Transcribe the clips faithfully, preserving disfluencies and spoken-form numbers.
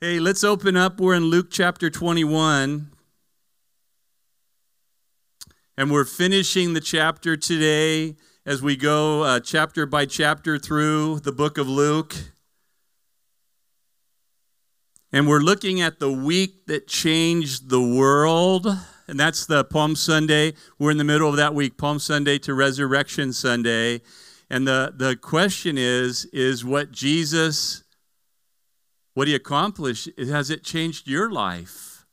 Hey, let's open up. We're in Luke chapter twenty-one. And we're finishing the chapter today as we go uh, chapter by chapter through the book of Luke. And we're looking at the week that changed the world. And that's the Palm Sunday. We're in the middle of that week, Palm Sunday to Resurrection Sunday. And the, the question is, is what Jesus, what he accomplished, has it changed your life?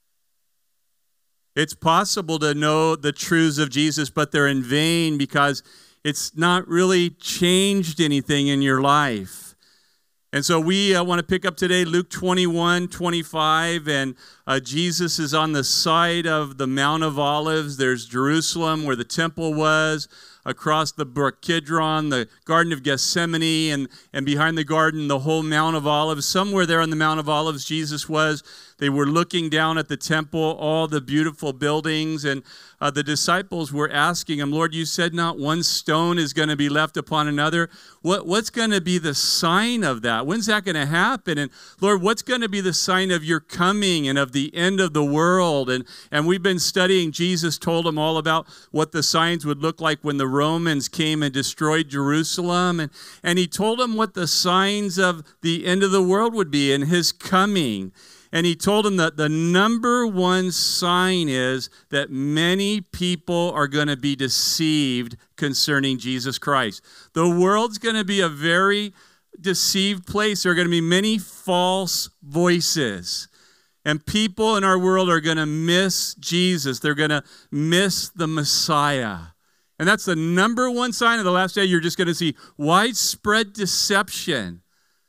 It's possible to know the truths of Jesus, but they're in vain because it's not really changed anything in your life. And so we uh, want to pick up today Luke twenty-one, twenty-five, and uh, Jesus is on the side of the Mount of Olives. There's Jerusalem where the temple was, across the Brook Kidron, the Garden of Gethsemane, and, and behind the garden, the whole Mount of Olives. Somewhere there on the Mount of Olives, Jesus was. They were looking down at the temple, all the beautiful buildings, and uh, the disciples were asking him, Lord, you said not one stone is going to be left upon another. What, what's going to be the sign of that? When's that going to happen? And Lord, what's going to be the sign of your coming and of the end of the world? And, and we've been studying, Jesus told them all about what the signs would look like when the Romans came and destroyed Jerusalem. And, and he told them what the signs of the end of the world would be and his coming. And he told them that the number one sign is that many people are going to be deceived concerning Jesus Christ. The world's going to be a very deceived place. There are going to be many false voices. And people in our world are going to miss Jesus. They're going to miss the Messiah. And that's the number one sign of the last day. You're just going to see widespread deception.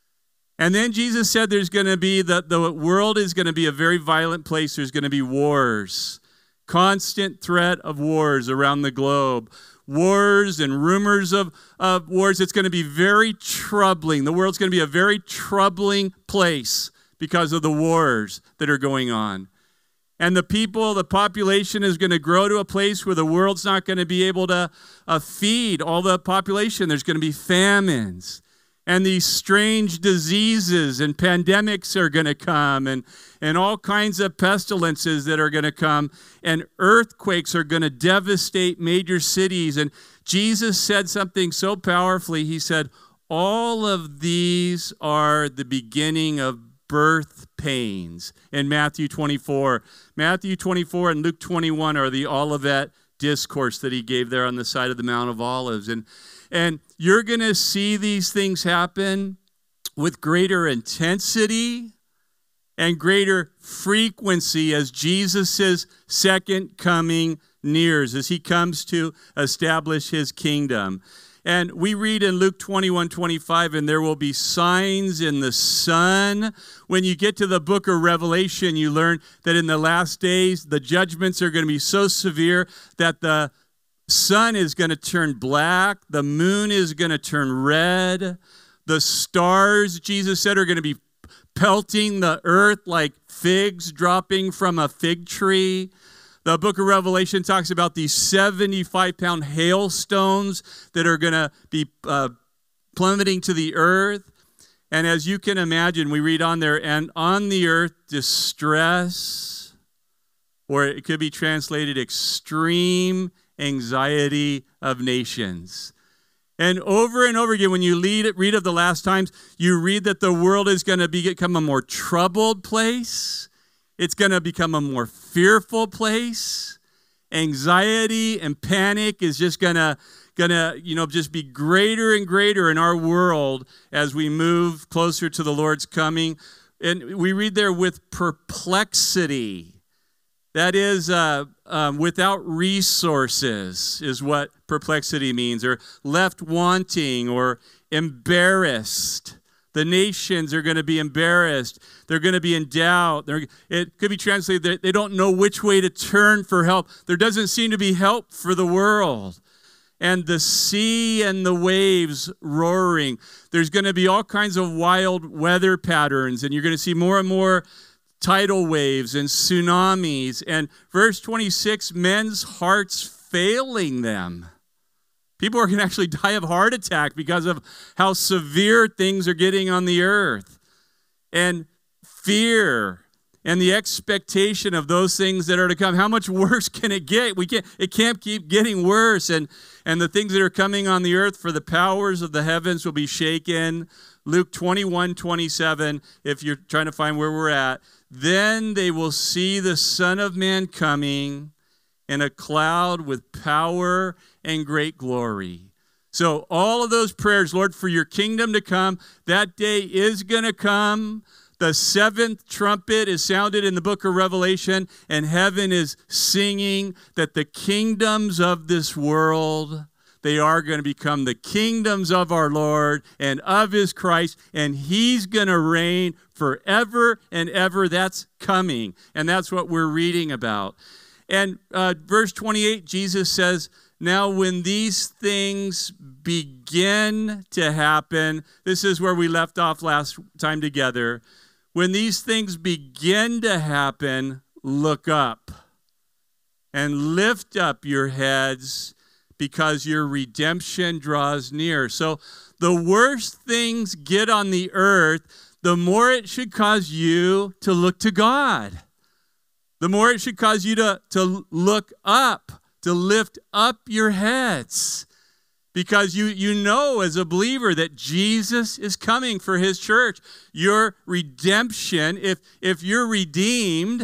And then Jesus said there's going to be, the, the world is going to be a very violent place. There's going to be wars, constant threat of wars around the globe, wars and rumors of, of wars. It's going to be very troubling. The world's going to be a very troubling place because of the wars that are going on. And the people, the population is going to grow to a place where the world's not going to be able to uh, feed all the population. There's going to be famines. And these strange diseases and pandemics are going to come, and, and all kinds of pestilences that are going to come, and earthquakes are going to devastate major cities. And Jesus said something so powerfully. He said, all of these are the beginning of birth pains in Matthew twenty-four. Matthew twenty-four and Luke twenty-one are the Olivet discourse that he gave there on the side of the Mount of Olives. And And you're going to see these things happen with greater intensity and greater frequency as Jesus' second coming nears, as he comes to establish his kingdom. And we read in Luke twenty-one, twenty-five, and there will be signs in the sun. When you get to the book of Revelation, you learn that in the last days, the judgments are going to be so severe that the sun is going to turn black. The moon is going to turn red. The stars, Jesus said, are going to be pelting the earth like figs dropping from a fig tree. The book of Revelation talks about these seventy-five pound hailstones that are going to be uh, plummeting to the earth. And as you can imagine, we read on there, and on the earth, distress, or it could be translated extreme anxiety of nations. And over and over again, when you read, read of the last times, you read that the world is going to be, become a more troubled place. It's going to become a more fearful place. Anxiety and panic is just going to, going to, you know, just be greater and greater in our world as we move closer to the Lord's coming. And we read there with perplexity. That is, uh, um, without resources is what perplexity means, or left wanting or embarrassed. The nations are going to be embarrassed. They're going to be in doubt. They're, it could be translated that they don't know which way to turn for help. There doesn't seem to be help for the world. And the sea and the waves roaring. There's going to be all kinds of wild weather patterns, and you're going to see more and more tidal waves and tsunamis. And verse twenty-six, men's hearts failing them. People are going to actually die of heart attack because of how severe things are getting on the earth. And fear and the expectation of those things that are to come. How much worse can it get? We can't, it can't keep getting worse. And, and the things that are coming on the earth, for the powers of the heavens will be shaken. Luke twenty-one, twenty-seven, if you're trying to find where we're at. Then they will see the Son of Man coming in a cloud with power and great glory. So all of those prayers, Lord, for your kingdom to come, that day is going to come. The seventh trumpet is sounded in the book of Revelation, and heaven is singing that the kingdoms of this world, they are going to become the kingdoms of our Lord and of his Christ, and he's going to reign forever and ever. That's coming, and that's what we're reading about. And uh, verse twenty-eight, Jesus says, now when these things begin to happen, this is where we left off last time together. When these things begin to happen, look up and lift up your heads, because your redemption draws near. So the worse things get on the earth, the more it should cause you to look to God. The more it should cause you to, to look up, to lift up your heads. Because you, you know as a believer that Jesus is coming for his church. Your redemption, if, if you're redeemed,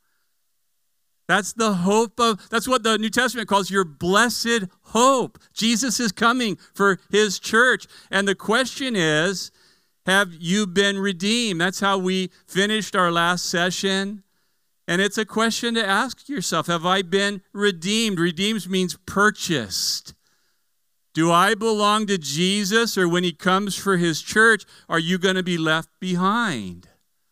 that's the hope of, that's what the New Testament calls your blessed hope. Jesus is coming for his church. And the question is, have you been redeemed? That's how we finished our last session. And it's a question to ask yourself, have I been redeemed? Redeemed means purchased. Do I belong to Jesus, or when he comes for his church, are you going to be left behind?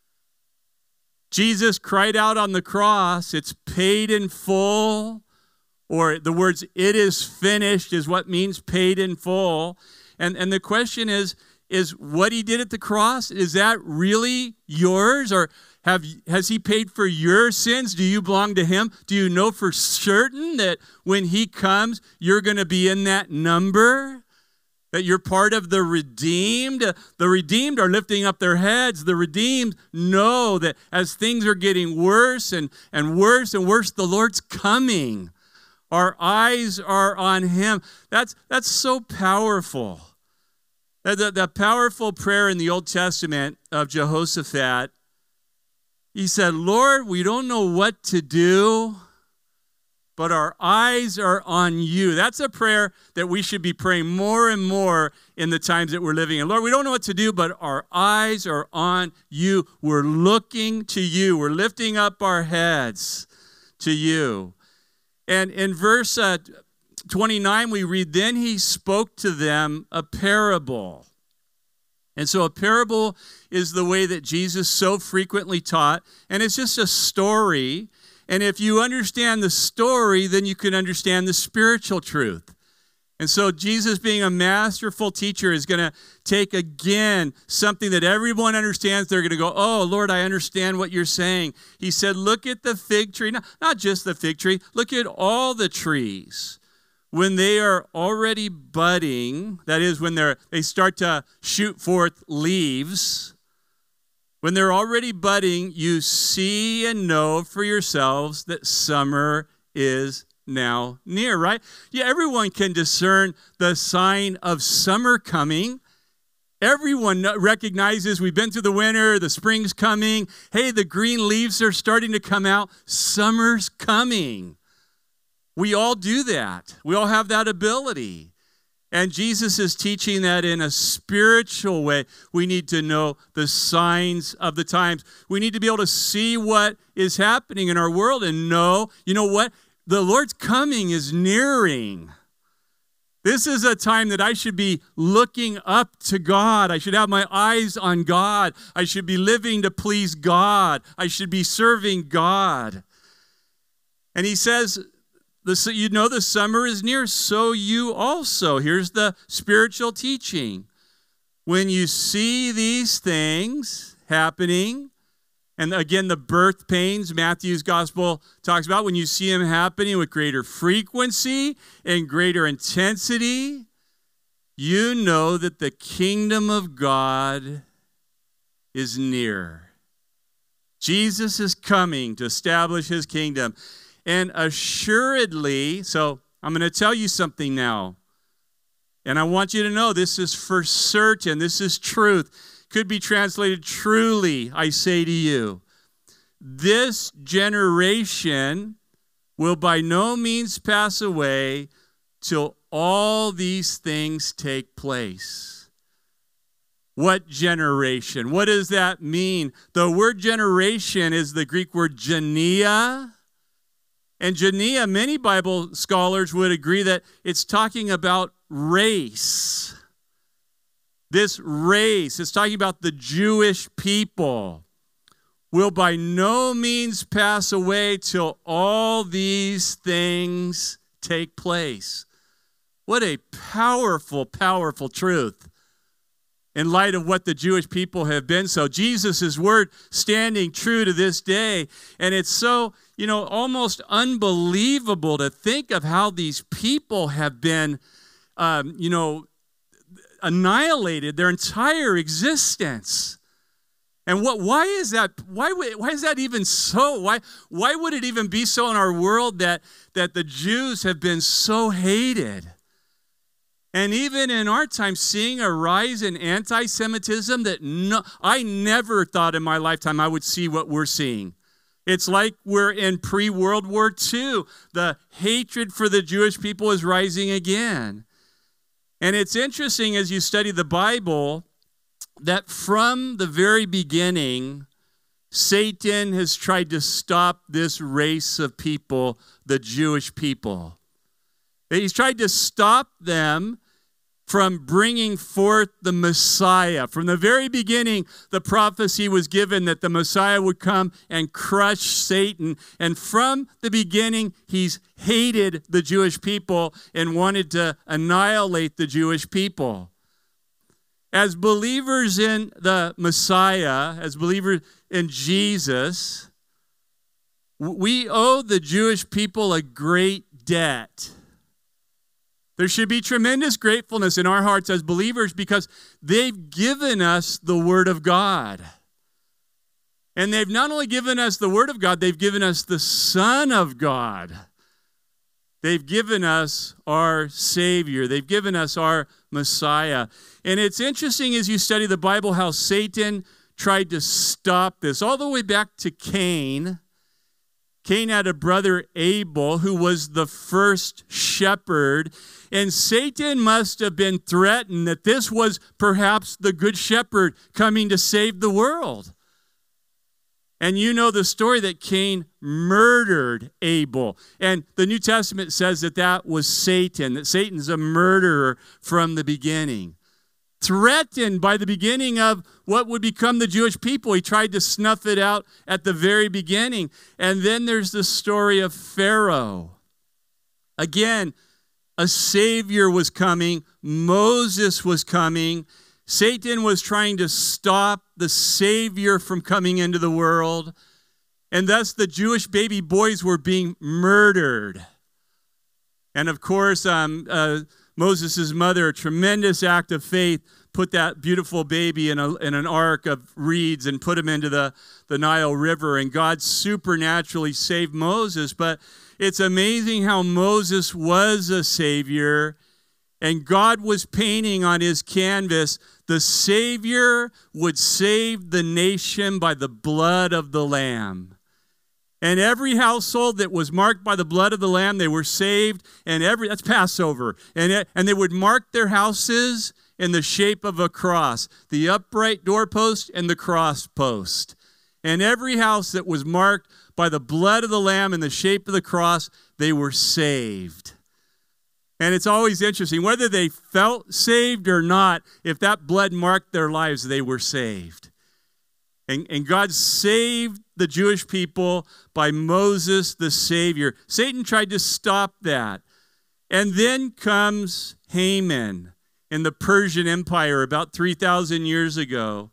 Jesus cried out on the cross, it's paid in full, or the words, it is finished, is what means paid in full. And, and the question is, is what he did at the cross, is that really yours? Or have has he paid for your sins? Do you belong to him? Do you know for certain that when he comes, you're going to be in that number? That you're part of the redeemed? The redeemed are lifting up their heads. The redeemed know that as things are getting worse and, and worse and worse, the Lord's coming. Our eyes are on him. That's, that's so powerful. The, the powerful prayer in the Old Testament of Jehoshaphat, he said, Lord, we don't know what to do, but our eyes are on you. That's a prayer that we should be praying more and more in the times that we're living in. Lord, we don't know what to do, but our eyes are on you. We're looking to you. We're lifting up our heads to you. And in verse uh, twenty-nine, we read, then he spoke to them a parable. And so a parable is the way that Jesus so frequently taught, and it's just a story. And if you understand the story, then you can understand the spiritual truth. And so Jesus, being a masterful teacher, is going to take again something that everyone understands. They're going to go, oh, Lord, I understand what you're saying. He said, look at the fig tree. Not, not just the fig tree. Look at all the trees. When they are already budding, that is when they're they start to shoot forth leaves, when they're already budding, you see and know for yourselves that summer is now near, right? Yeah, everyone can discern the sign of summer coming. Everyone recognizes we've been through the winter, the spring's coming. Hey, the green leaves are starting to come out. Summer's coming. We all do that. We all have that ability. And Jesus is teaching that in a spiritual way. We need to know the signs of the times. We need to be able to see what is happening in our world and know, you know what? The Lord's coming is nearing. This is a time that I should be looking up to God. I should have my eyes on God. I should be living to please God. I should be serving God. And he says, The, you know the summer is near, so you also. Here's the spiritual teaching. When you see these things happening, and again, the birth pains, Matthew's gospel talks about, when you see them happening with greater frequency and greater intensity, you know that the kingdom of God is near. Jesus is coming to establish his kingdom. And assuredly, so I'm going to tell you something now. And I want you to know this is for certain. This is truth. Could be translated, truly, I say to you. This generation will by no means pass away till all these things take place. What generation? What does that mean? The word generation is the Greek word genea. And genea, many Bible scholars would agree that it's talking about race. This race, it's talking about the Jewish people, will by no means pass away till all these things take place. What a powerful, powerful truth in light of what the Jewish people have been. So Jesus' word standing true to this day. And it's so, you know, almost unbelievable to think of how these people have been, um, you know, annihilated their entire existence. And what? Why is that? Why, why is that even so? Why, why would it even be so in our world that, that the Jews have been so hated? And even in our time, seeing a rise in anti-Semitism that no, I never thought in my lifetime I would see what we're seeing. It's like we're in pre-World War Two. The hatred for the Jewish people is rising again. And it's interesting as you study the Bible that from the very beginning, Satan has tried to stop this race of people, the Jewish people. He's tried to stop them from bringing forth the Messiah. From the very beginning, the prophecy was given that the Messiah would come and crush Satan. And from the beginning, he's hated the Jewish people and wanted to annihilate the Jewish people. As believers in the Messiah, as believers in Jesus, we owe the Jewish people a great debt. There should be tremendous gratefulness in our hearts as believers because they've given us the Word of God. And they've not only given us the Word of God, they've given us the Son of God. They've given us our Savior. They've given us our Messiah. And it's interesting as you study the Bible how Satan tried to stop this. All the way back to Cain. Cain had a brother Abel who was the first shepherd. And Satan must have been threatened that this was perhaps the good shepherd coming to save the world. And you know the story that Cain murdered Abel. And the New Testament says that that was Satan, that Satan's a murderer from the beginning. Threatened by the beginning of what would become the Jewish people. He tried to snuff it out at the very beginning. And then there's the story of Pharaoh. Again, a Savior was coming. Moses was coming. Satan was trying to stop the Savior from coming into the world. And thus the Jewish baby boys were being murdered. And of course, um, uh, Moses' mother, a tremendous act of faith, put that beautiful baby in, a, in an ark of reeds and put him into the, the Nile River. And God supernaturally saved Moses. But it's amazing how Moses was a Savior. And God was painting on his canvas, the Savior would save the nation by the blood of the Lamb. And every household that was marked by the blood of the Lamb, they were saved. And every, that's Passover. And, it, and they would mark their houses in the shape of a cross, the upright doorpost and the cross post. And every house that was marked by the blood of the Lamb in the shape of the cross, they were saved. And it's always interesting, whether they felt saved or not, if that blood marked their lives, they were saved. And, and God saved the Jewish people by Moses, the Savior. Satan tried to stop that. And then comes Haman in the Persian Empire about three thousand years ago.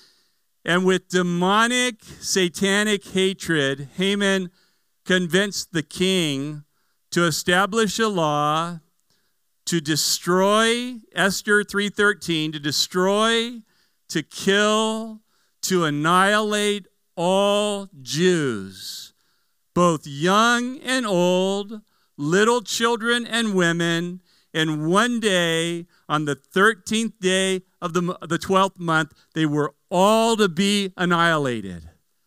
And with demonic, satanic hatred, Haman convinced the king to establish a law to destroy, Esther three thirteen, to destroy, to kill, to annihilate all Jews, both young and old, little children and women, and one day, on the thirteenth day of the, the twelfth month, they were all to be annihilated.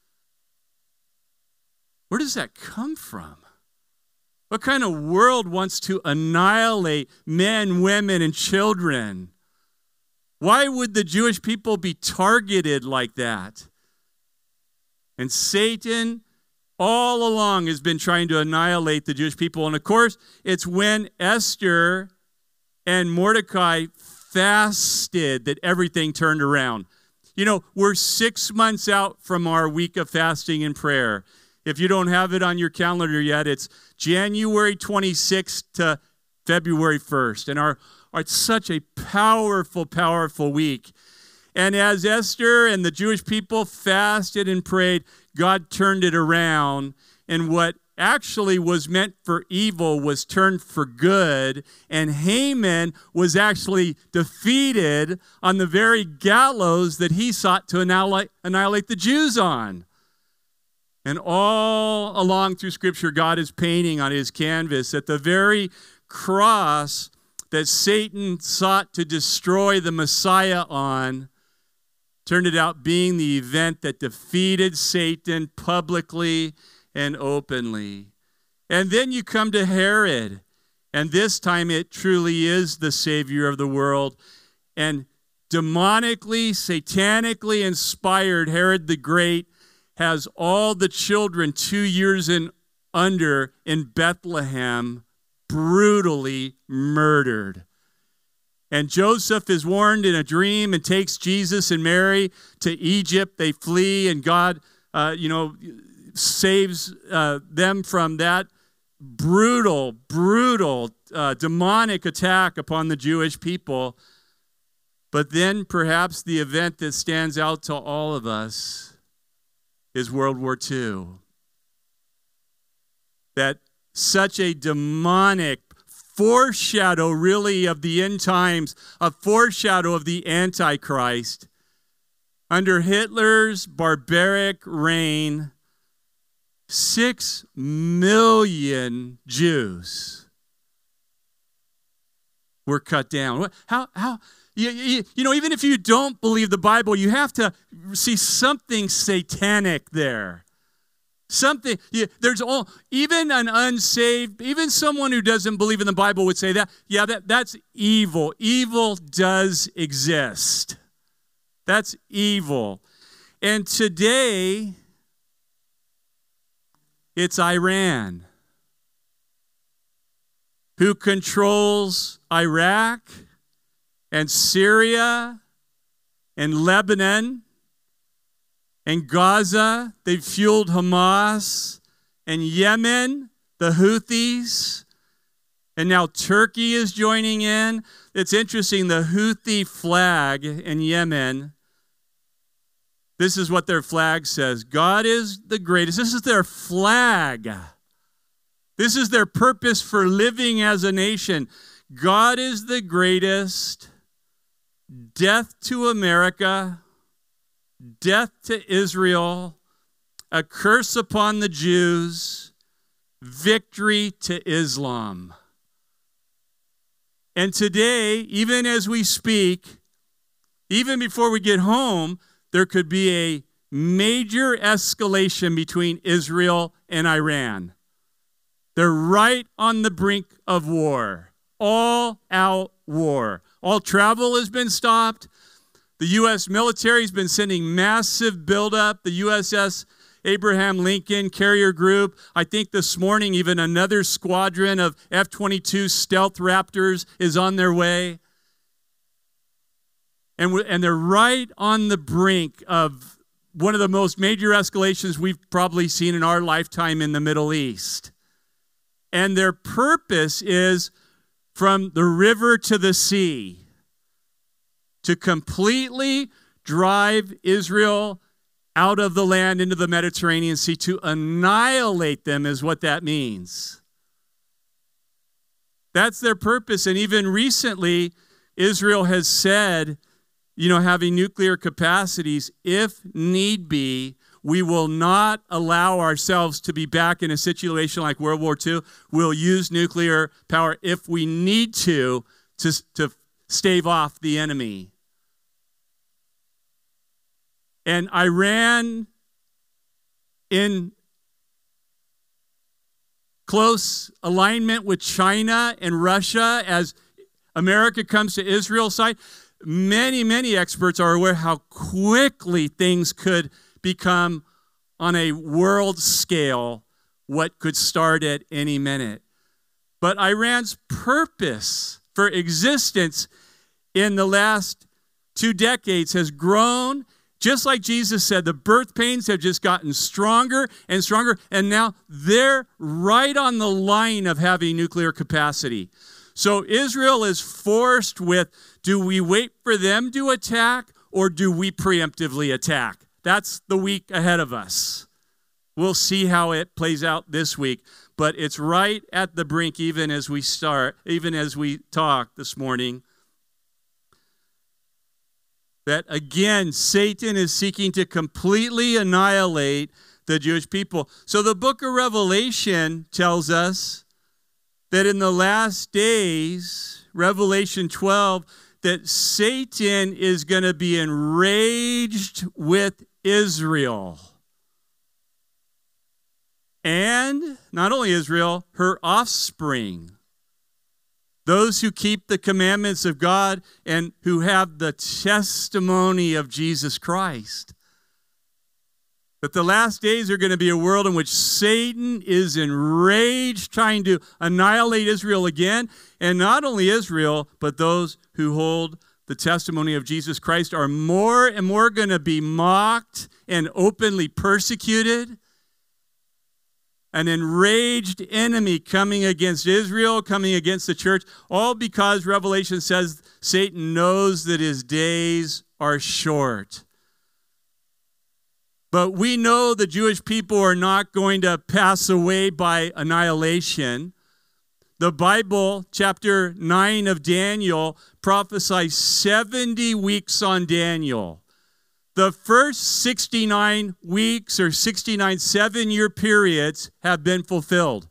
Where does that come from? What kind of world wants to annihilate men, women, and children? Why would the Jewish people be targeted like that? And Satan all along has been trying to annihilate the Jewish people. And of course, it's when Esther and Mordecai fasted that everything turned around. You know, we're six months out from our week of fasting and prayer. If you don't have it on your calendar yet, it's January twenty-sixth to February first. And our, our it's such a powerful, powerful week. And as Esther and the Jewish people fasted and prayed, God turned it around. And what actually was meant for evil was turned for good. And Haman was actually defeated on the very gallows that he sought to annihilate, annihilate the Jews on. And all along through Scripture, God is painting on his canvas that the very cross that Satan sought to destroy the Messiah on turned it out being the event that defeated Satan publicly and openly. And then you come to Herod, and this time it truly is the Savior of the world. And demonically, satanically inspired Herod the Great has all the children two years and under in Bethlehem brutally murdered. And Joseph is warned in a dream and takes Jesus and Mary to Egypt. They flee, and God, uh, you know, saves uh, them from that brutal, brutal, uh, demonic attack upon the Jewish people. But then perhaps the event that stands out to all of us is World War Two. That such a demonic foreshadow really of the end times, a foreshadow of the Antichrist. Under Hitler's barbaric reign, six million Jews were cut down. How, how, you, you, you know, even if you don't believe the Bible, you have to see something satanic there. Something, yeah, there's all, even an unsaved, even someone who doesn't believe in the Bible would say that, yeah, that, that's evil. Evil does exist. That's evil. And today, it's Iran who controls Iraq and Syria and Lebanon and Gaza. They've fueled Hamas, and Yemen, the Houthis, and now Turkey is joining in. It's interesting, the Houthi flag in Yemen, this is what their flag says: God is the greatest. This is their flag. This is their purpose for living as a nation. God is the greatest. Death to America. Death to Israel, a curse upon the Jews, victory to Islam. And today, even as we speak, even before we get home, there could be a major escalation between Israel and Iran. They're right on the brink of war, all-out war. All travel has been stopped. The U S military has been sending massive buildup. The U S S Abraham Lincoln Carrier Group, I think this morning even another squadron of F twenty-two Stealth Raptors is on their way. And, and they're right on the brink of one of the most major escalations we've probably seen in our lifetime in the Middle East. And their purpose is from the river to the sea, to completely drive Israel out of the land into the Mediterranean Sea, to annihilate them is what that means. That's their purpose. And even recently, Israel has said, you know, having nuclear capacities, if need be, We will not allow ourselves to be back in a situation like World War Two. We'll use nuclear power if we need to, to, to stave off the enemy. And Iran, in close alignment with China and Russia as America comes to Israel's side, many, many experts are aware how quickly things could become on a world scale what could start at any minute. But Iran's purpose for existence in the last two decades has grown. Just like Jesus said, the birth pains have just gotten stronger and stronger, and now they're right on the line of having nuclear capacity. So Israel is forced with, do we wait for them to attack, or do we preemptively attack? That's the week ahead of us. We'll see how it plays out this week, but it's right at the brink even as we start, even as we talk this morning, that again, Satan is seeking to completely annihilate the Jewish people. So the book of Revelation tells us that in the last days, Revelation twelve, that Satan is going to be enraged with Israel. And not only Israel, her offspring. Those who keep the commandments of God and who have the testimony of Jesus Christ. But the last days are going to be a world in which Satan is enraged, trying to annihilate Israel again. And not only Israel, but those who hold the testimony of Jesus Christ are more and more going to be mocked and openly persecuted. An enraged enemy coming against Israel, coming against the church, all because Revelation says Satan knows that his days are short. But we know the Jewish people are not going to pass away by annihilation. The Bible, chapter nine of Daniel, prophesies seventy weeks on Daniel. The first sixty-nine weeks or sixty-nine seven-year periods have been fulfilled.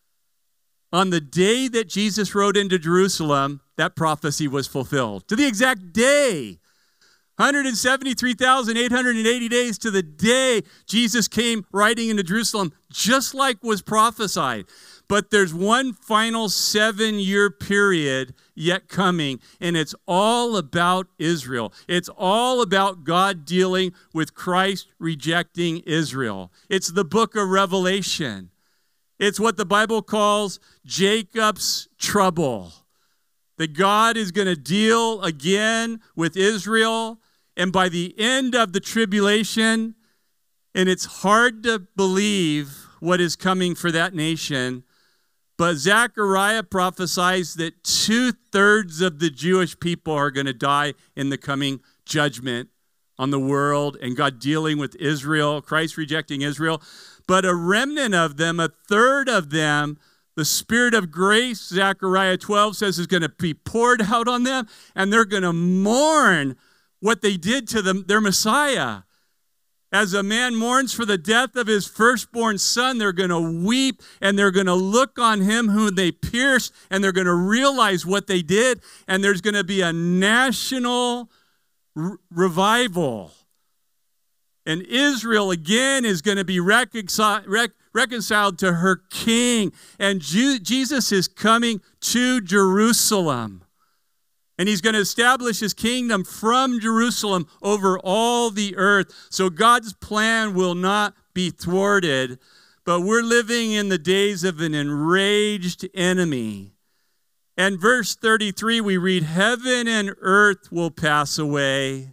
On the day that Jesus rode into Jerusalem, that prophecy was fulfilled. To the exact day. one hundred seventy-three thousand eight hundred eighty days to the day Jesus came riding into Jerusalem, just like was prophesied. But there's one final seven-year period yet coming, and it's all about Israel. It's all about God dealing with Christ rejecting Israel. It's the book of Revelation. It's what the Bible calls Jacob's trouble. That God is going to deal again with Israel, and by the end of the tribulation, and it's hard to believe what is coming for that nation, but Zechariah prophesies that two-thirds of the Jewish people are going to die in the coming judgment on the world and God dealing with Israel, Christ rejecting Israel. But a remnant of them, a third of them, the Spirit of grace, Zechariah twelve says, is going to be poured out on them, and they're going to mourn what they did to them, their Messiah. As a man mourns for the death of his firstborn son, they're going to weep and they're going to look on him whom they pierced, and they're going to realize what they did, and there's going to be a national r- revival. And Israel again is going to be reconciled, rec- reconciled to her king, and Ju- Jesus is coming to Jerusalem. And he's going to establish his kingdom from Jerusalem over all the earth. So God's plan will not be thwarted. But we're living in the days of an enraged enemy. And verse thirty-three, we read, heaven and earth will pass away.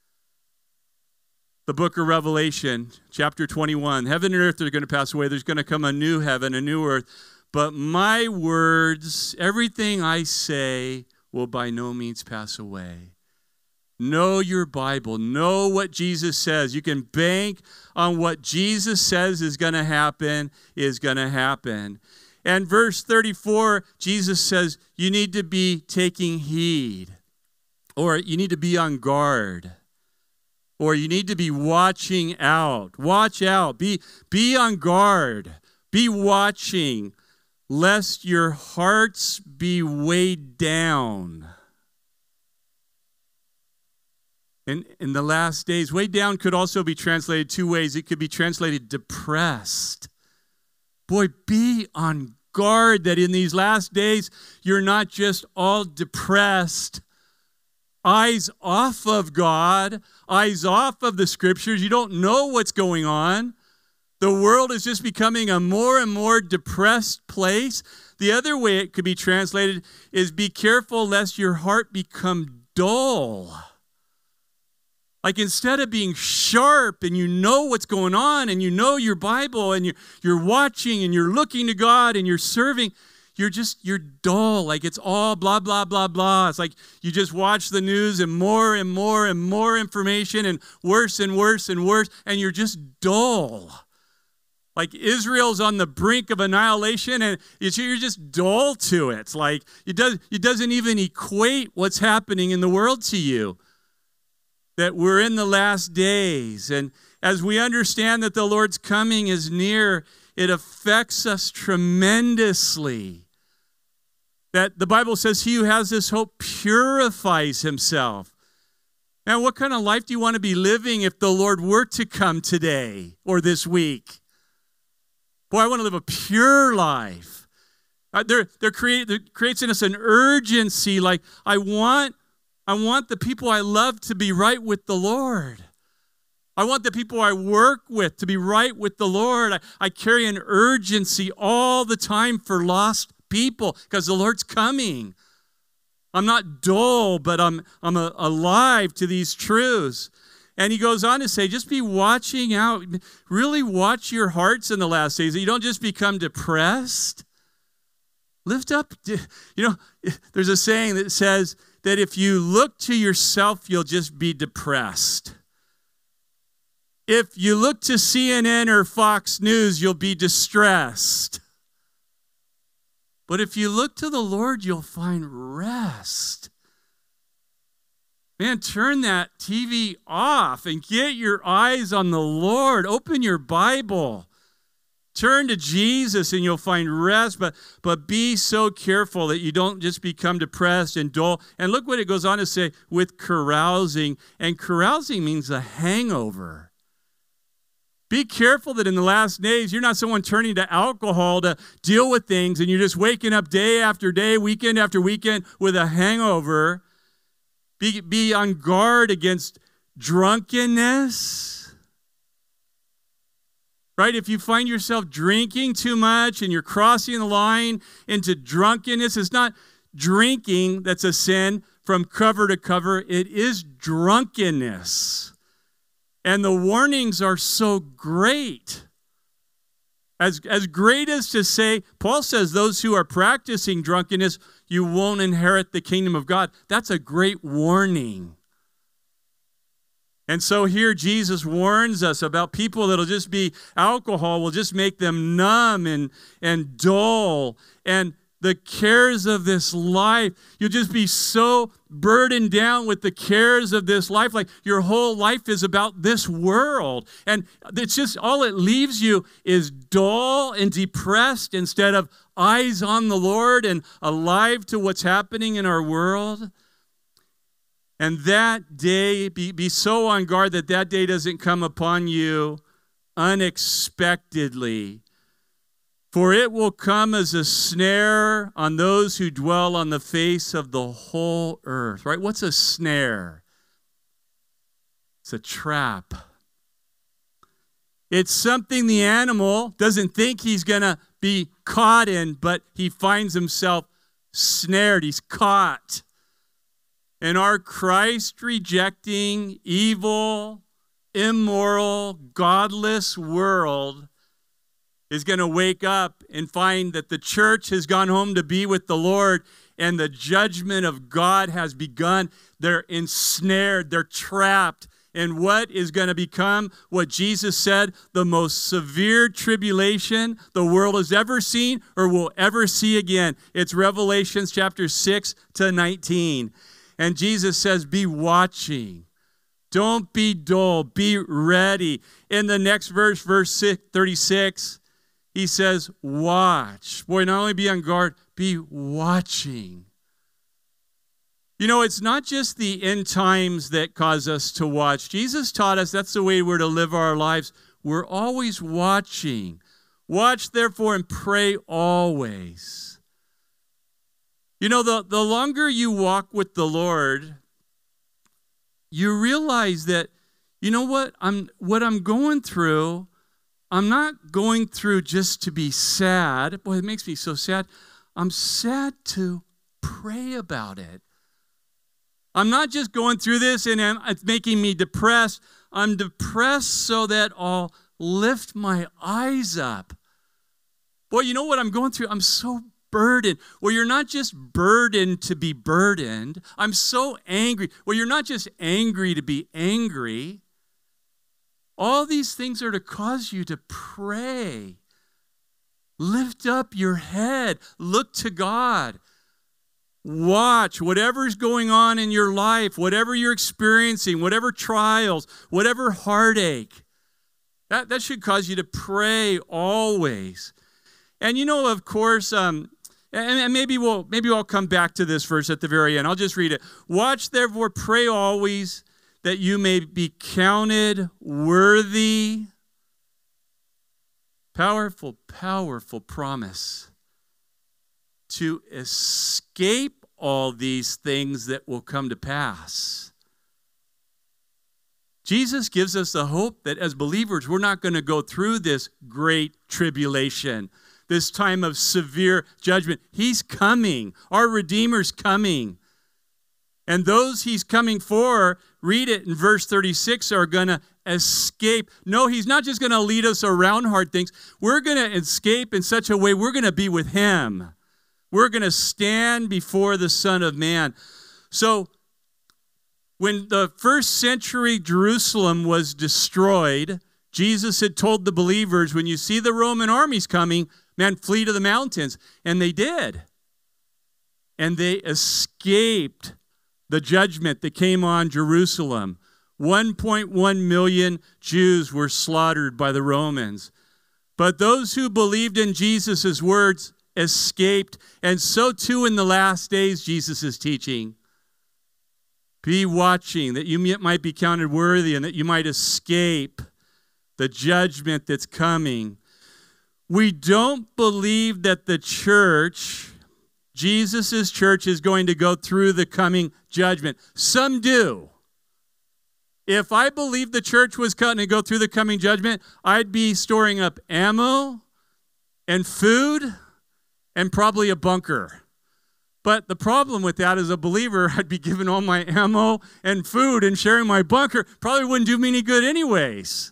The book of Revelation, chapter twenty-one. Heaven and earth are going to pass away. There's going to come a new heaven, a new earth. But my words, everything I say, will by no means pass away. Know your Bible. Know what Jesus says. You can bank on what Jesus says is going to happen, is going to happen. And verse thirty-four, Jesus says, you need to be taking heed, or you need to be on guard. or you need to be watching out. Watch out. Be, be on guard. Be watching, lest your hearts be weighed down. In, in the last days, weighed down could also be translated two ways. It could be translated depressed. Boy, be on guard that in these last days, you're not just all depressed, eyes off of God, eyes off of the Scriptures. You don't know what's going on. The world is just becoming a more and more depressed place. The other way it could be translated is be careful lest your heart become dull. Like instead of being sharp and you know what's going on and you know your Bible and you're, you're watching and you're looking to God and you're serving, you're just, you're dull. Like it's all blah, blah, blah, blah. It's like you just watch the news and more and more and more information and worse and worse and worse, and you're just dull. Like Israel's on the brink of annihilation and you're just dull to it. It's like it, does, it doesn't even equate what's happening in the world to you. That we're in the last days. And as we understand that the Lord's coming is near, it affects us tremendously. That the Bible says he who has this hope purifies himself. Now, what kind of life do you want to be living if the Lord were to come today or this week? Boy, I want to live a pure life. Uh, there, there, create, there creates in us an urgency like, I want I want the people I love to be right with the Lord. I want the people I work with to be right with the Lord. I, I carry an urgency all the time for lost people because the Lord's coming. I'm not dull, but I'm, I'm a, alive to these truths. And he goes on to say, just be watching out. Really watch your hearts in the last days. You don't just become depressed. Lift up. You know, there's a saying that says, that if you look to yourself, you'll just be depressed. If you look to C N N or Fox News, you'll be distressed. But if you look to the Lord, you'll find rest. Man, turn that T V off and get your eyes on the Lord. Open your Bible. Turn to Jesus and you'll find rest, but, but be so careful that you don't just become depressed and dull. And look what it goes on to say, with carousing. And carousing means a hangover. Be careful that in the last days, you're not someone turning to alcohol to deal with things and you're just waking up day after day, weekend after weekend with a hangover. Be, be on guard against drunkenness. Right? If you find yourself drinking too much and you're crossing the line into drunkenness, it's not drinking that's a sin from cover to cover. It is drunkenness. And the warnings are so great. As, as great as to say, Paul says those who are practicing drunkenness, you won't inherit the kingdom of God. That's a great warning. And so here Jesus warns us about people that'll just be, alcohol will just make them numb and, and dull. And the cares of this life, you'll just be so burdened down with the cares of this life. Like your whole life is about this world. And it's just, all it leaves you is dull and depressed instead of eyes on the Lord and alive to what's happening in our world. And that day, be, be so on guard that that day doesn't come upon you unexpectedly. For it will come as a snare on those who dwell on the face of the whole earth. Right? What's a snare? It's a trap. It's something the animal doesn't think he's going to be caught in, but he finds himself snared. He's caught. And our Christ-rejecting, evil, immoral, godless world is going to wake up and find that the church has gone home to be with the Lord and the judgment of God has begun. They're ensnared, they're trapped in what is going to become what Jesus said, the most severe tribulation the world has ever seen or will ever see again. It's Revelation chapter six to nineteen. And Jesus says, be watching. Don't be dull. Be ready. In the next verse, verse thirty-six, he says, watch. Boy, not only be on guard, be watching. You know, it's not just the end times that cause us to watch. Jesus taught us that's the way we're to live our lives. We're always watching. Watch, therefore, and pray always. You know, the, the longer you walk with the Lord, you realize that, you know what, I'm what I'm going through, I'm not going through just to be sad. Boy, it makes me so sad. I'm sad to pray about it. I'm not just going through this and it's making me depressed. I'm depressed so that I'll lift my eyes up. Boy, you know what I'm going through? I'm so burdened. Well, you're not just burdened to be burdened. I'm so angry. Well, you're not just angry to be angry. All these things are to cause you to pray. Lift up your head. Look to God. Watch whatever's going on in your life, whatever you're experiencing, whatever trials, whatever heartache. That, that should cause you to pray always. And you know, of course, um, and, and maybe we'll maybe I'll come back to this verse at the very end. I'll just read it. Watch, therefore, pray always that you may be counted worthy. Powerful, powerful promise. To escape all these things that will come to pass. Jesus gives us the hope that as believers, we're not going to go through this great tribulation, this time of severe judgment. He's coming. Our Redeemer's coming. And those he's coming for, read it in verse thirty-six, are going to escape. No, he's not just going to lead us around hard things. We're going to escape in such a way we're going to be with him. We're going to stand before the Son of Man. So when the first century Jerusalem was destroyed, Jesus had told the believers, when you see the Roman armies coming, man, flee to the mountains. And they did. And they escaped the judgment that came on Jerusalem. one point one million Jews were slaughtered by the Romans. But those who believed in Jesus' words escaped, and so too in the last days, Jesus is teaching. Be watching, that you might be counted worthy and that you might escape the judgment that's coming. We don't believe that the church, Jesus' church, is going to go through the coming judgment. Some do. If I believed the church was going to go through the coming judgment, I'd be storing up ammo and food and probably a bunker. But the problem with that, as a believer, I'd be giving all my ammo and food and sharing my bunker. Probably wouldn't do me any good anyways.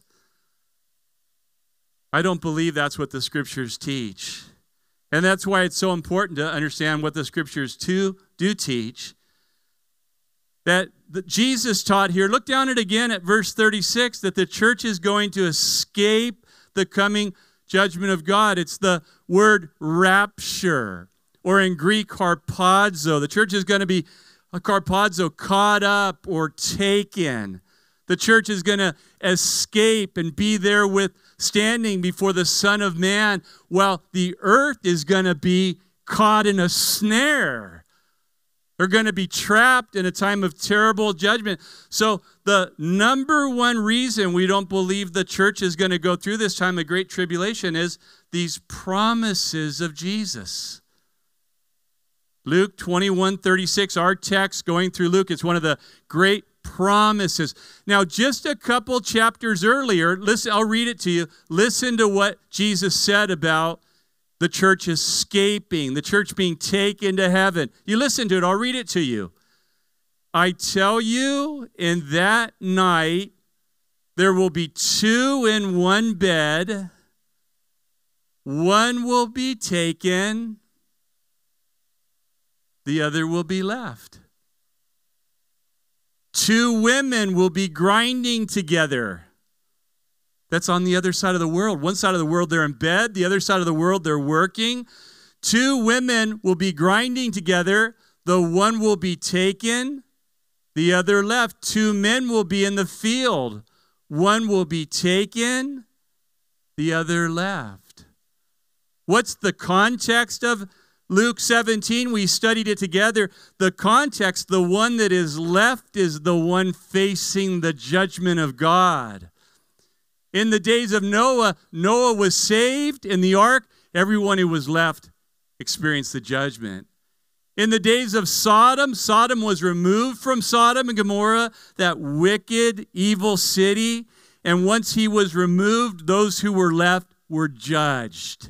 I don't believe that's what the Scriptures teach. And that's why it's so important to understand what the Scriptures do, do teach. That the, Jesus taught here, look down it again at verse thirty-six, that the church is going to escape the coming judgment of God. It's the word rapture, or in Greek, harpazo. The church is going to be, a harpazo, caught up or taken. The church is going to escape and be there with, standing before the Son of Man, while the earth is going to be caught in a snare. They're going to be trapped in a time of terrible judgment. So the number one reason we don't believe the church is going to go through this time of great tribulation is these promises of Jesus. Luke twenty-one thirty-six, our text going through Luke, it's one of the great promises. Now, just a couple chapters earlier, listen, I'll read it to you. Listen to what Jesus said about the church escaping, the church being taken to heaven. You listen to it, I'll read it to you. I tell you, in that night, there will be two in one bed. One will be taken, the other will be left. Two women will be grinding together. That's on the other side of the world. One side of the world, they're in bed. The other side of the world, they're working. Two women will be grinding together. The one will be taken, the other left. Two men will be in the field. One will be taken, the other left. What's the context of Luke seventeen? We studied it together. The context, the one that is left is the one facing the judgment of God. In the days of Noah, Noah was saved in the ark. Everyone who was left experienced the judgment. In the days of Sodom, Sodom was removed from Sodom and Gomorrah, that wicked, evil city. And once he was removed, those who were left were judged.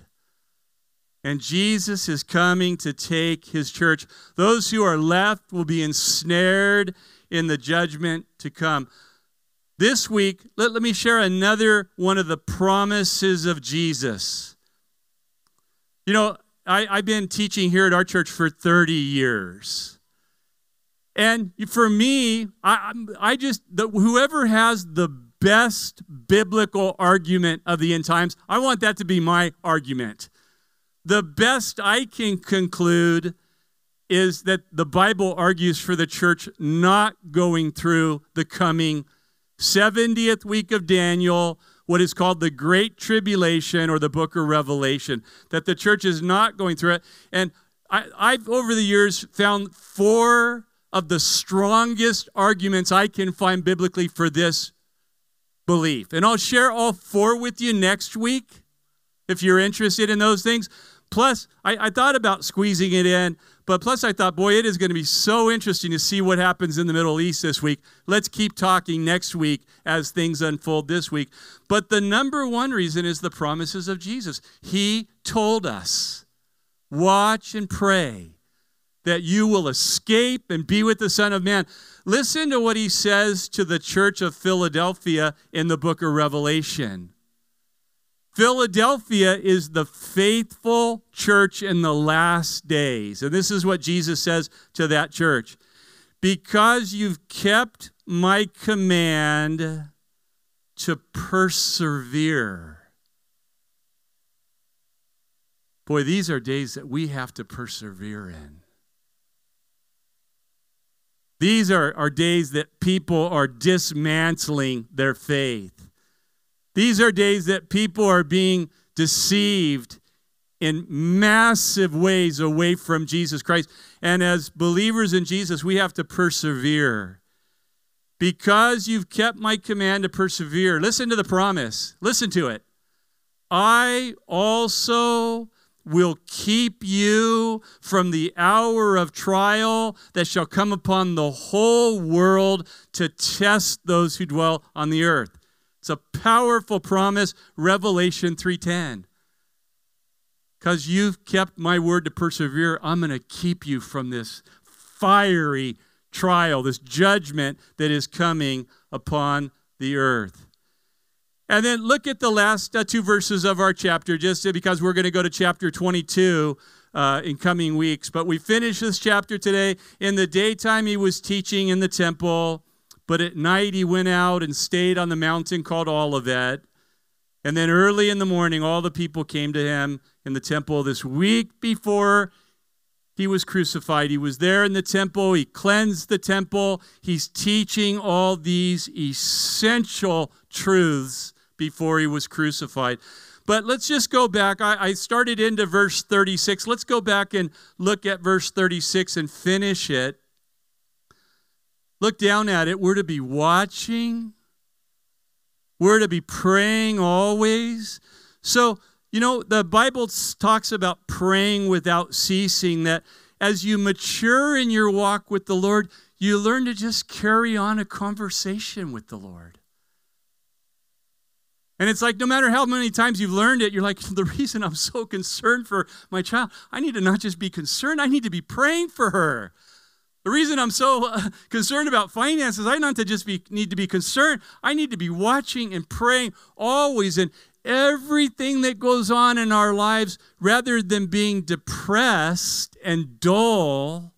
And Jesus is coming to take his church. Those who are left will be ensnared in the judgment to come. This week, let, let me share another one of the promises of Jesus. You know, I, I've been teaching here at our church for thirty years. And for me, I, I just, the, whoever has the best biblical argument of the end times, I want that to be my argument. The best I can conclude is that the Bible argues for the church not going through the coming seventieth week of Daniel, what is called the Great Tribulation or the Book of Revelation, that the church is not going through it. And I, I've, over the years, found four of the strongest arguments I can find biblically for this belief. And I'll share all four with you next week if you're interested in those things. Plus, I, I thought about squeezing it in, but plus I thought, boy, it is going to be so interesting to see what happens in the Middle East this week. Let's keep talking next week as things unfold this week. But the number one reason is the promises of Jesus. He told us, watch and pray that you will escape and be with the Son of Man. Listen to what he says to the church of Philadelphia in the book of Revelation. Philadelphia is the faithful church in the last days. And this is what Jesus says to that church. Because you've kept my command to persevere. Boy, these are days that we have to persevere in. These are, are days that people are dismantling their faith. These are days that people are being deceived in massive ways away from Jesus Christ. And as believers in Jesus, we have to persevere. Because you've kept my command to persevere. Listen to the promise. Listen to it. I also will keep you from the hour of trial that shall come upon the whole world to test those who dwell on the earth. It's a powerful promise, Revelation three ten. Because you've kept my word to persevere, I'm going to keep you from this fiery trial, this judgment that is coming upon the earth. And then look at the last uh, two verses of our chapter, just because we're going to go to chapter twenty-two uh, in coming weeks. But we finish this chapter today. In the daytime, he was teaching in the temple. But at night he went out and stayed on the mountain called Olivet. And then early in the morning, all the people came to him in the temple this week before he was crucified. He was there in the temple. He cleansed the temple. He's teaching all these essential truths before he was crucified. But let's just go back. I, I started into verse thirty-six. Let's go back and look at verse thirty-six and finish it. Look down at it. We're to be watching. We're to be praying always. So, you know, the Bible talks about praying without ceasing, that as you mature in your walk with the Lord, you learn to just carry on a conversation with the Lord. And it's like no matter how many times you've learned it, you're like, the reason I'm so concerned for my child, I need to not just be concerned, I need to be praying for her. The reason I'm so uh, concerned about finances, I not to just be need to be concerned. I need to be watching and praying always in everything that goes on in our lives, rather than being depressed and dull.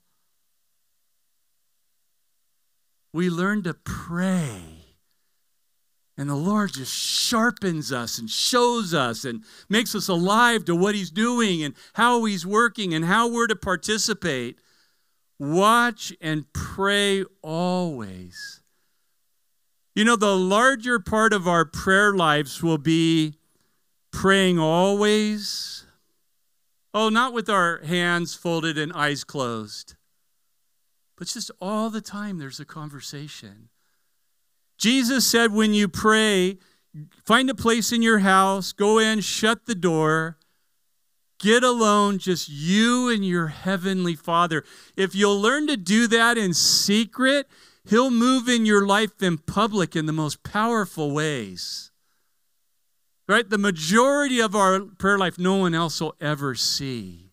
We learn to pray. And the Lord just sharpens us and shows us and makes us alive to what he's doing and how he's working and how we're to participate. Watch and pray always. You know, the larger part of our prayer lives will be praying always. Oh, not with our hands folded and eyes closed, but just all the time there's a conversation. Jesus said when you pray, find a place in your house, go in, shut the door, get alone, just you and your heavenly Father. If you'll learn to do that in secret, He'll move in your life in public in the most powerful ways. Right? The majority of our prayer life, no one else will ever see.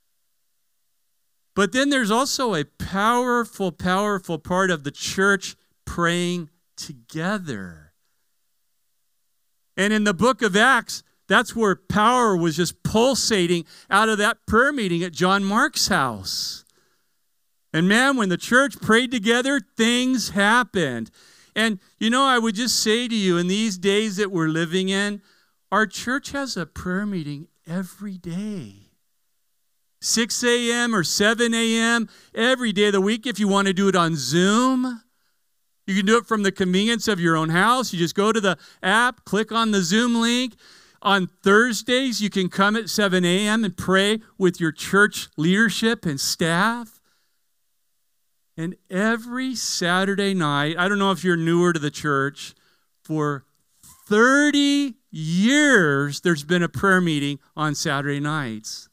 But then there's also a powerful, powerful part of the church praying together. And in the book of Acts, that's where power was just pulsating out of that prayer meeting at John Mark's house. And man, when the church prayed together, things happened. And you know, I would just say to you, in these days that we're living in, our church has a prayer meeting every day. six a.m. or seven a.m. every day of the week. If you want to do it on Zoom, you can do it from the convenience of your own house. You just go to the app, click on the Zoom link. On Thursdays, you can come at seven a.m. and pray with your church leadership and staff. And every Saturday night, I don't know if you're newer to the church, for thirty years, there's been a prayer meeting on Saturday nights.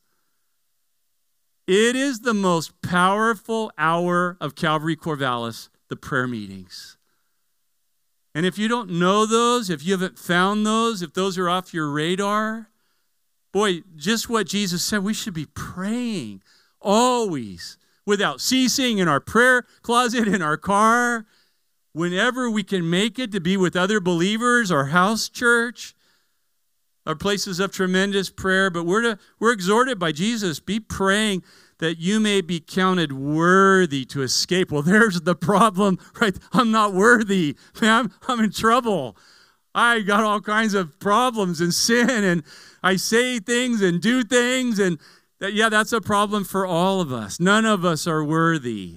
It is the most powerful hour of Calvary Corvallis, the prayer meetings. And if you don't know those, if you haven't found those, if those are off your radar, boy, just what Jesus said, we should be praying always, without ceasing, in our prayer closet, in our car, whenever we can make it to be with other believers, our house church, our places of tremendous prayer. But we're to, we're exhorted by Jesus, be praying that you may be counted worthy to escape. Well, there's the problem, right? I'm not worthy. Man, I'm, I'm in trouble. I got all kinds of problems and sin, and I say things and do things, and that, yeah, that's a problem for all of us. None of us are worthy.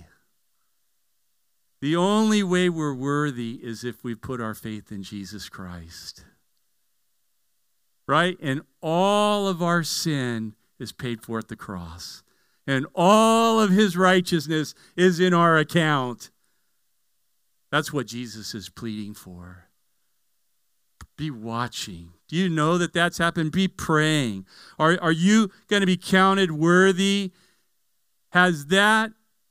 The only way we're worthy is if we put our faith in Jesus Christ. Right? And all of our sin is paid for at the cross. And all of His righteousness is in our account. That's what Jesus is pleading for. Be watching. Do you know that that's happened? Be praying. Are, are you going to be counted worthy? Has that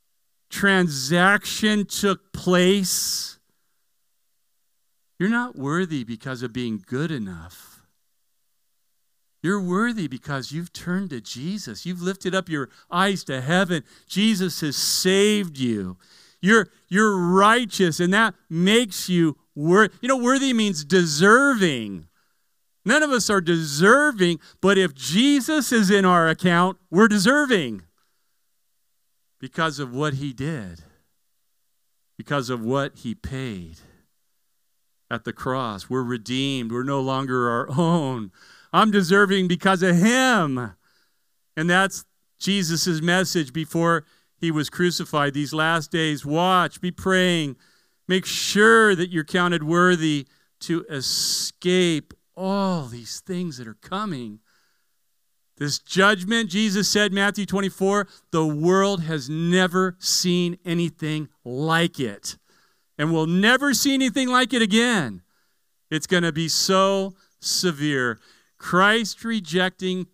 transaction took place? You're not worthy because of being good enough. You're worthy because you've turned to Jesus. You've lifted up your eyes to heaven. Jesus has saved you. You're, you're righteous, and that makes you worthy. You know, worthy means deserving. None of us are deserving, but if Jesus is in our account, we're deserving because of what He did, because of what He paid at the cross. We're redeemed. We're no longer our own. I'm deserving because of Him. And that's Jesus' message before He was crucified. These last days, watch, be praying. Make sure that you're counted worthy to escape all these things that are coming. This judgment, Jesus said, Matthew twenty-four, the world has never seen anything like it. And will never see anything like it again. It's going to be so severe. Christ rejecting,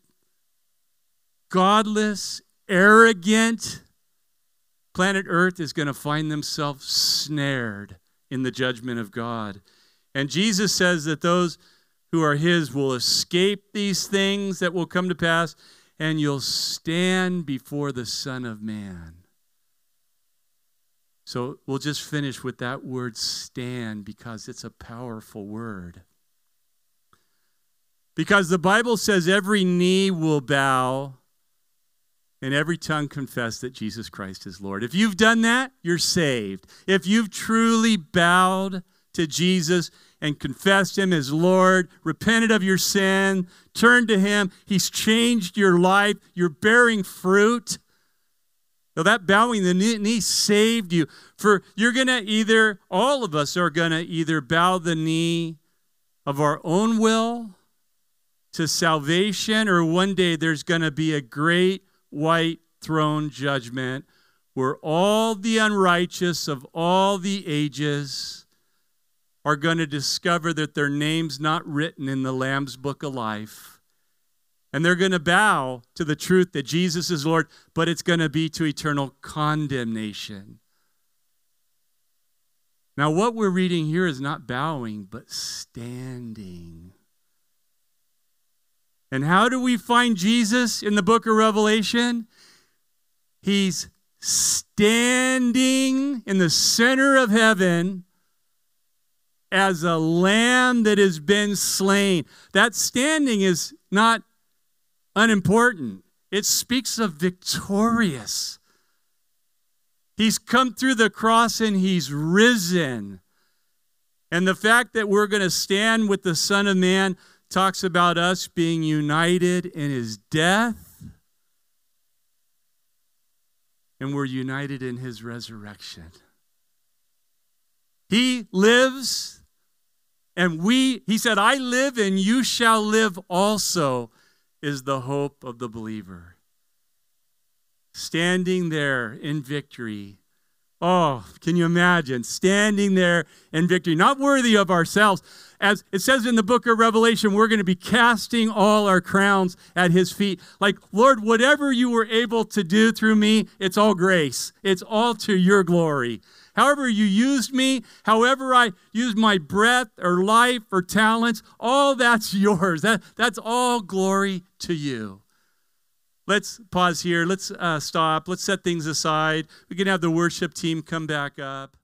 godless, arrogant planet Earth is going to find themselves snared in the judgment of God. And Jesus says that those who are His will escape these things that will come to pass, and you'll stand before the Son of Man. So we'll just finish with that word stand, because it's a powerful word. Because the Bible says every knee will bow and every tongue confess that Jesus Christ is Lord. If you've done that, you're saved. If you've truly bowed to Jesus and confessed Him as Lord, repented of your sin, turned to Him, He's changed your life, you're bearing fruit, Now that bowing the knee saved you. For you're going to either, all of us are going to either bow the knee of our own will to salvation, or one day there's going to be a great white throne judgment where all the unrighteous of all the ages are going to discover that their name's not written in the Lamb's Book of Life. And they're going to bow to the truth that Jesus is Lord, but it's going to be to eternal condemnation. Now, what we're reading here is not bowing, but standing. And how do we find Jesus in the book of Revelation? He's standing in the center of heaven as a lamb that has been slain. That standing is not unimportant. It speaks of victorious. He's come through the cross and he's risen. And the fact that we're going to stand with the Son of Man talks about us being united in his death. And we're united in his resurrection. He lives, and we, he said, I live and you shall live also, is the hope of the believer. Standing there in victory. Oh, can you imagine? Standing there in victory, not worthy of ourselves. As it says in the book of Revelation, we're going to be casting all our crowns at his feet. Like, Lord, whatever you were able to do through me, it's all grace. It's all to your glory. However you used me, however I used my breath or life or talents, all that's yours. That, that's all glory to you. Let's pause here. Let's uh, stop. Let's set things aside. We can have the worship team come back up.